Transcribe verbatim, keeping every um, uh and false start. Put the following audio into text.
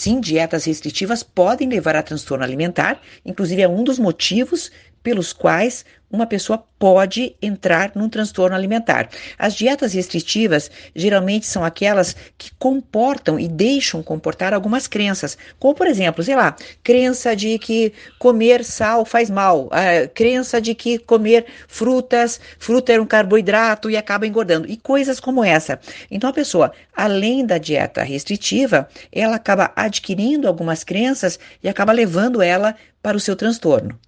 sim, dietas restritivas podem levar a transtorno alimentar, inclusive é um dos motivos pelos quais uma pessoa pode entrar num transtorno alimentar. As dietas restritivas geralmente são aquelas que comportam e deixam comportar algumas crenças, como por exemplo, sei lá, crença de que comer sal faz mal, a crença de que comer frutas, fruta é um carboidrato e acaba engordando, e coisas como essa. Então a pessoa, além da dieta restritiva, ela acaba adquirindo algumas crenças e acaba levando ela para o seu transtorno.